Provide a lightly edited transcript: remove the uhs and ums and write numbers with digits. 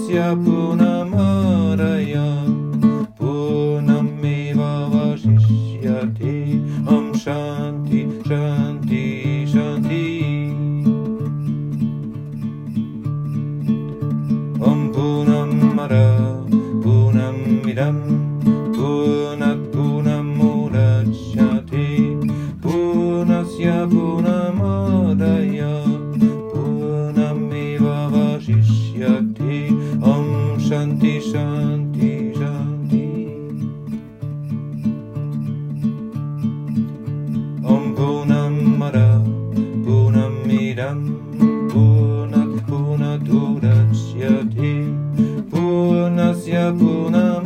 Purnasya Purnamadaya Purnameva Vashishyate Om Shanti Shanti Shanti Om Purnamada Purnamidam Purnat Purnamudachyate Purnasya Purnamadaya Purnameva Vashishyate Om Shanti Shanti Shanti Om Purnamada Purnamidam Purnat Purnamudachyate Purnasya Purnamudachyate